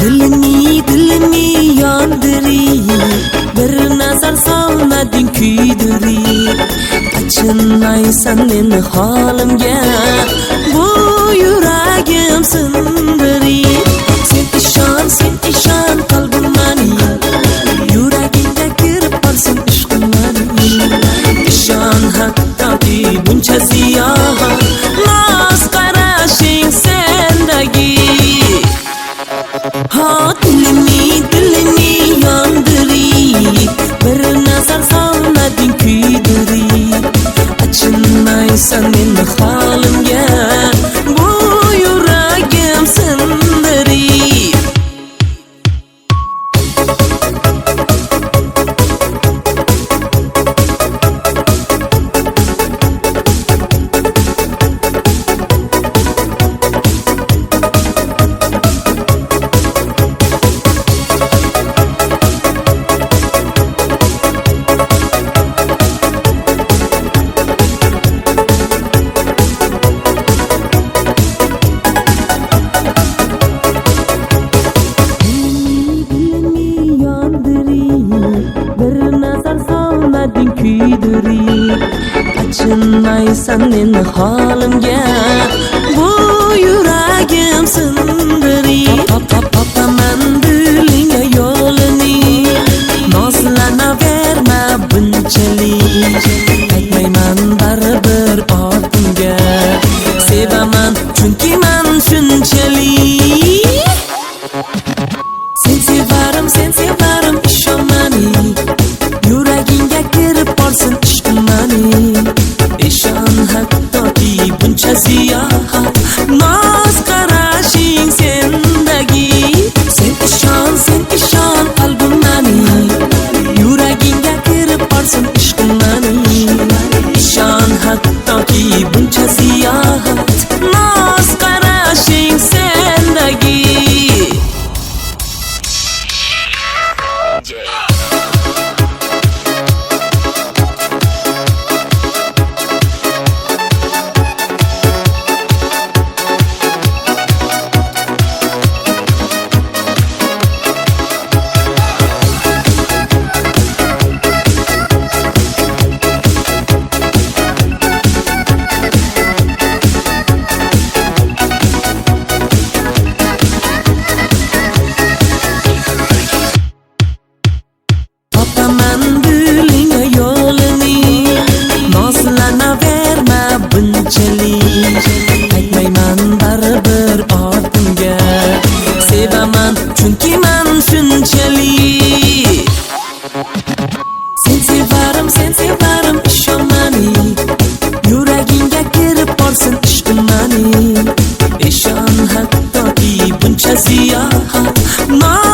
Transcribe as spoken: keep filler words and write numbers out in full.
Dilimi dilimi yandiri, bir nazar solmading kuydiri. Achinmaysan meni holimga, bu yuragim sindiri. Sen ishon, sen ishon qalbim mening, yuragingga kirib qolsin ishqim mening. Ishon hattoki buncha ziyon, noz qarashing sendagi. Ha dilimi dilimi yandiri, bir nazar solmading kuydiri. Achinmaysan meni holimga, bu yuragim sindiri. Kuydiri, achinmaysan meni holimga, bu yuragim sindiri. Topaman dilinga yo'lini, nozlanaverma bunchalik. Aytmayman baribir ortimga, sevaman chunki men shunchalik. Sen sevarim, sen sevarim, ishon meni, yuragingga kirib qolsin ishqim mening. Ishon hattoki buncha ziyon, noz qarashing sendagi. Sen ishon, sen ishon qalbim mening, yuragingga kirib qolsin ishqim mening. Ishon hattoki buncha ziyon, noz qarashing sendagi. Aytmayman baribir ortimga, sevaman chunki men shunchalik. Sen sevarim, sen sevarim, ishon meni, yuragingga kirib qolsin ishqim mening. Ishon hattoki buncha ziyon,